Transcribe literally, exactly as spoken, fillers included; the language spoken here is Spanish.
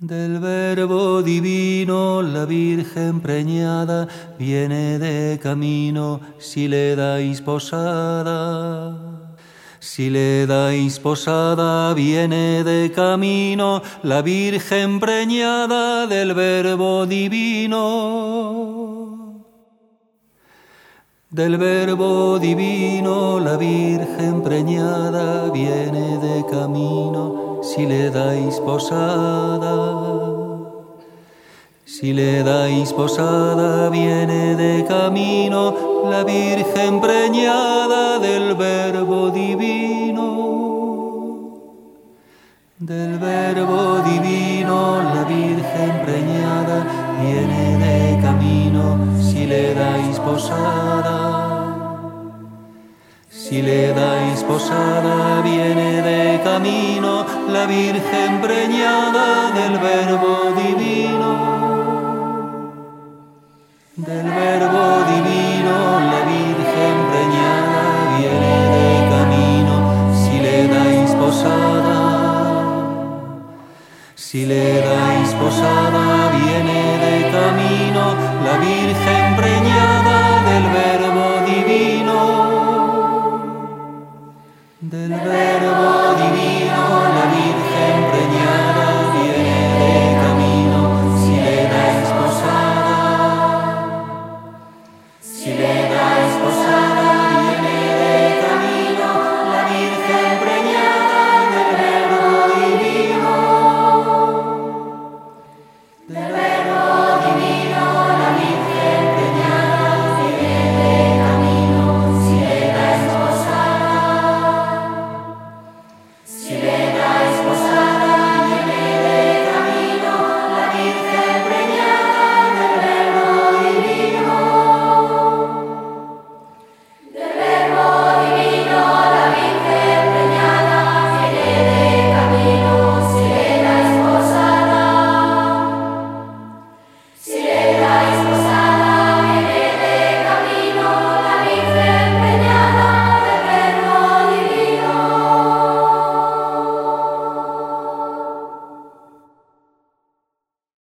Del Verbo divino la Virgen preñada viene de camino si le dais posada. Si le dais posada viene de camino la Virgen preñada del Verbo divino. Del Verbo divino la Virgen preñada viene de camino si le dais posada. Si le dais posada viene de camino la Virgen preñada del Verbo divino. Del Verbo divino la Virgen preñada viene de camino si le dais posada. Si le dais posada viene de camino la Virgen preñada del Verbo divino. Del Verbo divino la Virgen preñada viene de camino si le dais posada. Si le dais posada viene de camino la Virgen preñada del Verbo divino. Del Verbo